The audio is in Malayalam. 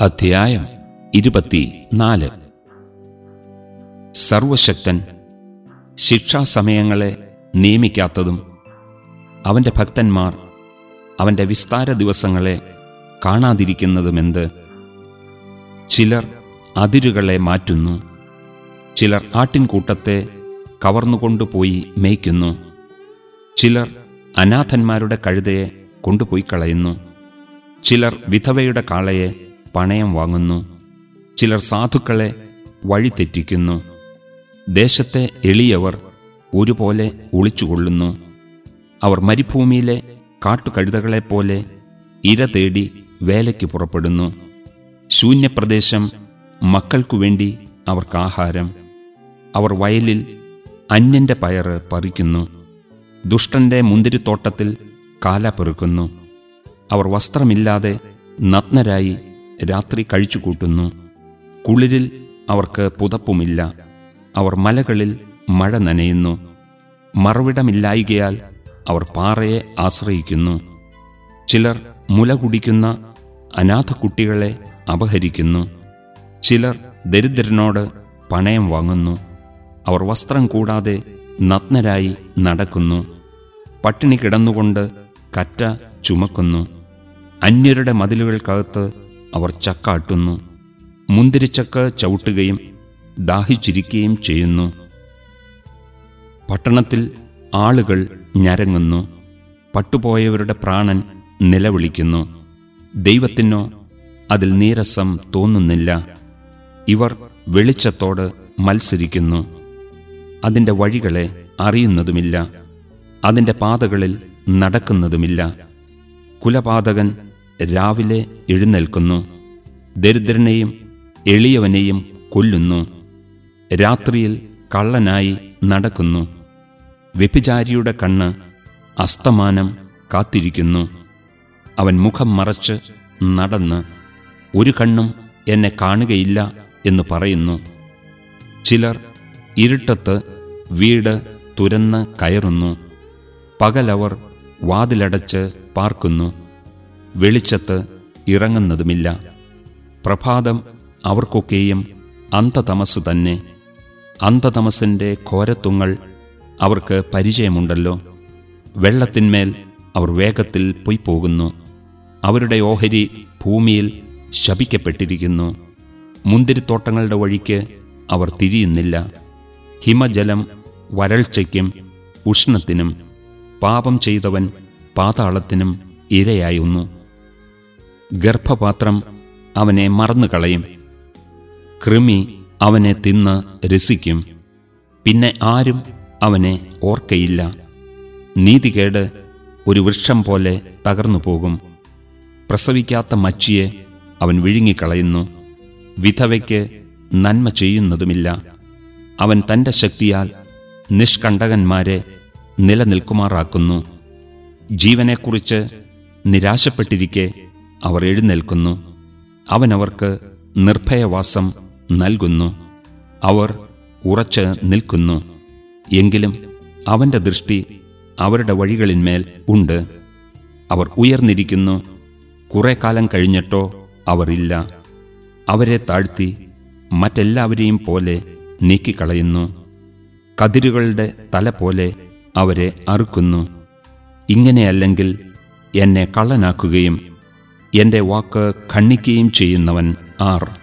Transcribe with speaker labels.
Speaker 1: അധ്യായം 24. സർവശക്തൻ ശിക്ഷാസമയങ്ങളെ നിയമിക്കാത്തതും അവൻ്റെ ഭക്തന്മാർ അവൻ്റെ വിസ്താര ദിവസങ്ങളെ കാണാതിരിക്കുന്നതുമെന്ത്? ചിലർ അതിരുകളെ മാറ്റുന്നു, ചിലർ ആട്ടിൻകൂട്ടത്തെ കവർന്നുകൊണ്ടുപോയി മേയ്ക്കുന്നു, ചിലർ അനാഥന്മാരുടെ കഴുതയെ കൊണ്ടുപോയി കളയുന്നു, ചിലർ വിധവയുടെ കാളയെ പണയം വാങ്ങുന്നു, ചിലർ സാധുക്കളെ വഴിതെറ്റിക്കുന്നു. ദേശത്തെ എളിയവർ ഒരുപോലെ ഒളിച്ചുകൊള്ളുന്നു. അവർ മരുഭൂമിയിലെ കാട്ടുകഴുതകളെപ്പോലെ ഇര തേടി വേലയ്ക്ക് പുറപ്പെടുന്നു. ശൂന്യപ്രദേശം മക്കൾക്കുവേണ്ടി അവർക്ക് ആഹാരം. അവർ വയലിൽ അന്യന്റെ പയറ് പറിക്കുന്നു, ദുഷ്ടന്റെ മുന്തിരിത്തോട്ടത്തിൽ കാല പെറുക്കുന്നു. അവർ വസ്ത്രമില്ലാതെ നഗ്നരായി രാത്രി കഴിച്ചുകൂട്ടുന്നു. കുളിരിൽ അവർക്ക് പുതപ്പുമില്ല. അവർ മലകളിൽ മഴ നനയുന്നു. മറവിടമില്ലായ്കയാൽ അവർ പാറയെ ആശ്രയിക്കുന്നു. ചിലർ മുല കുടിക്കുന്ന അനാഥക്കുട്ടികളെ അപഹരിക്കുന്നു, ചിലർ ദരിദ്രനോട് പണയം വാങ്ങുന്നു. അവർ വസ്ത്രം കൂടാതെ നഗ്നരായി നടക്കുന്നു, പട്ടിണി കിടന്നുകൊണ്ട് കറ്റ ചുമക്കുന്നു. അന്യരുടെ മതിലുകൾക്കകത്ത് അവർ ചക്കാട്ടുന്നു, മുന്തിരിച്ചക്ക് ചവിട്ടുകയും ദാഹിച്ചിരിക്കുകയും ചെയ്യുന്നു. പട്ടണത്തിൽ ആളുകൾ ഞരങ്ങുന്നു, പട്ടുപോയവരുടെ പ്രാണൻ നിലവിളിക്കുന്നു. ദൈവത്തിനോ അതിൽ നീരസം തോന്നുന്നില്ല. ഇവർ വെളിച്ചത്തോട് മത്സരിക്കുന്നു, അതിൻ്റെ വഴികളെ അറിയുന്നതുമില്ല, അതിൻ്റെ പാതകളിൽ നടക്കുന്നതുമില്ല. കുലപാതകൻ രാവിലെ എഴുന്നേൽക്കുന്നു, ദരിദ്രനെയും എളിയവനെയും കൊല്ലുന്നു. രാത്രിയിൽ കള്ളനായി നടക്കുന്നു. വ്യഭിചാരിയുടെ കണ്ണ് അസ്തമാനം കാത്തിരിക്കുന്നു. അവൻ മുഖം മറച്ച് നടന്ന് ഒരു കണ്ണും എന്നെ കാണുകയില്ല എന്ന് പറയുന്നു. ചിലർ ഇരുട്ടത്ത് വീട് തുരന്ന് കയറുന്നു. പകലവർ വാതിലടച്ച് പാർക്കുന്നു, വെളിച്ചത്ത് ഇറങ്ങുന്നതുമില്ല. പ്രഭാതം അവർക്കൊക്കെയും അന്ധതമസ് തന്നെ. അന്ധതമസിൻ്റെ ഘോരത്വങ്ങൾ അവർക്ക് പരിചയമുണ്ടല്ലോ. വെള്ളത്തിന്മേൽ അവർ വേഗത്തിൽ പൊയ്പോകുന്നു. അവരുടെ ഓഹരി ഭൂമിയിൽ ശപിക്കപ്പെട്ടിരിക്കുന്നു. മുന്തിരിത്തോട്ടങ്ങളുടെ വഴിക്ക് അവർ തിരിയുന്നില്ല. ഹിമജലം വരൾച്ചയ്ക്കും ഉഷ്ണത്തിനും, പാപം ചെയ്തവൻ പാതാളത്തിനും ഇരയായുന്നു. ഗർഭപാത്രം അവനെ മറന്നുകളയും, കൃമി അവനെ തിന്ന് രസിക്കും. പിന്നെ ആരും അവനെ ഓർക്കയില്ല. നീതികേട് ഒരു വൃക്ഷം പോലെ തകർന്നു പോകും. പ്രസവിക്കാത്ത മച്ചിയെ അവൻ വിഴുങ്ങിക്കളയുന്നു. വിധവയ്ക്ക് നന്മ ചെയ്യുന്നതുമില്ല. അവൻ തൻ്റെ ശക്തിയാൽ നിഷ്കണ്ടകന്മാരെ നിലനിൽക്കുമാറാക്കുന്നു. ജീവനെക്കുറിച്ച് നിരാശപ്പെട്ടിരിക്കെ അവർ എഴുന്നേൽക്കുന്നു. അവനവർക്ക് നിർഭയവാസം നൽകുന്നു. അവർ ഉറച്ച് നിൽക്കുന്നു. എങ്കിലും അവൻ്റെ ദൃഷ്ടി അവരുടെ വഴികളിന്മേൽ ഉണ്ട്. അവർ ഉയർന്നിരിക്കുന്നു, കുറെ കാലം കഴിഞ്ഞിട്ടോ അവർ ഇല്ല. അവരെ താഴ്ത്തി മറ്റെല്ലാവരെയും പോലെ നീക്കിക്കളയുന്നു. കതിരുകളുടെ തല പോലെ അവരെ അറുക്കുന്നു. ഇങ്ങനെയല്ലെങ്കിൽ എന്നെ കള്ളനാക്കുകയും എൻ്റെ വാക്ക് ഖണ്ഡിക്കുകയും ചെയ്യുന്നവൻ ആർ?